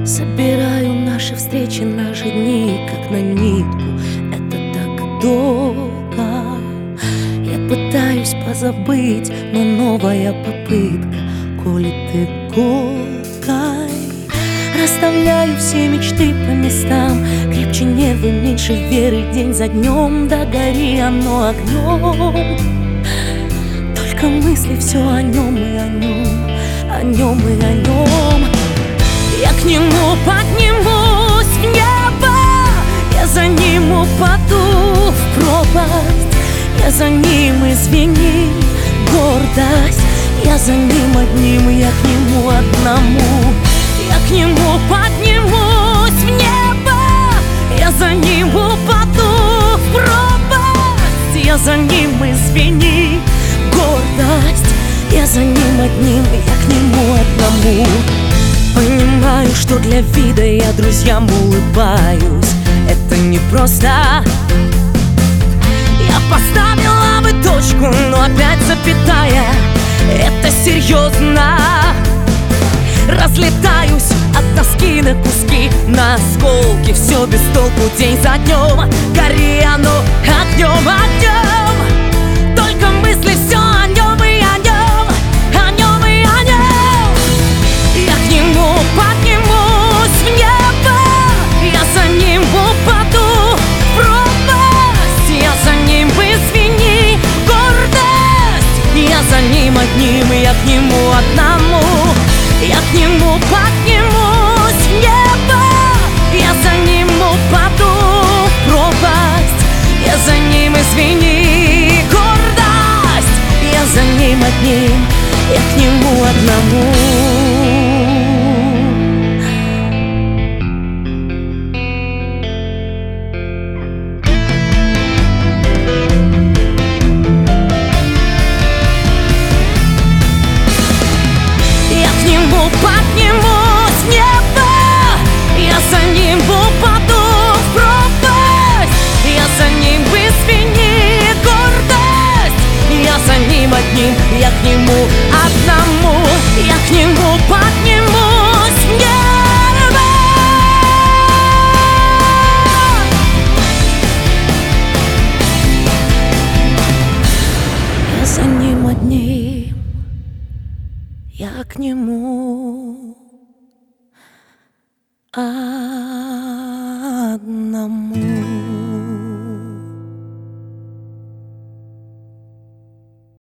Собираю наши встречи, наши дни, как на нитку. Это так долго. Я пытаюсь позабыть, но новая попытка колет иголкой. Расставляю все мечты по местам, крепче нервы, меньше веры, день за днем. Да гори оно огнем. Только мысли все о нем и о нем, о нем и о нем. Я к нему поднимусь в небо, я за ним упаду в пропасть. Я за ним, извини, гордость. Я за ним одним, я к нему одному. Я к нему поднимусь в небо, я за ним упаду в пропасть. Я за ним, извини, гордость. Я за ним одним, я к нему одному. Понимаю, что для вида я друзьям улыбаюсь. Это не просто. Я поставила бы точку, но опять запятая. Это серьезно. Разлетаюсь от тоски на куски, на осколки. Все без толку день за днем. Гори оно огнем, огнем. Только мысли все о нем и о нем, о нем и о нем. Я к нему поднимусь в небо, я за ним упаду в пропасть. Я за ним, извини, гордость. Я за ним одним, я к нему одному. Я к нему поднимусь в небо, я за ним упаду в пропасть. Я за ним, извини, гордость. Я за ним одним, я к нему одному. Поднимусь в небо, я за ним упаду в пропасть. Я за ним, извини, гордость. Я за ним одним, я к нему одному. Я к нему поднимусь в небо. Я за ним одним, я к нему одному.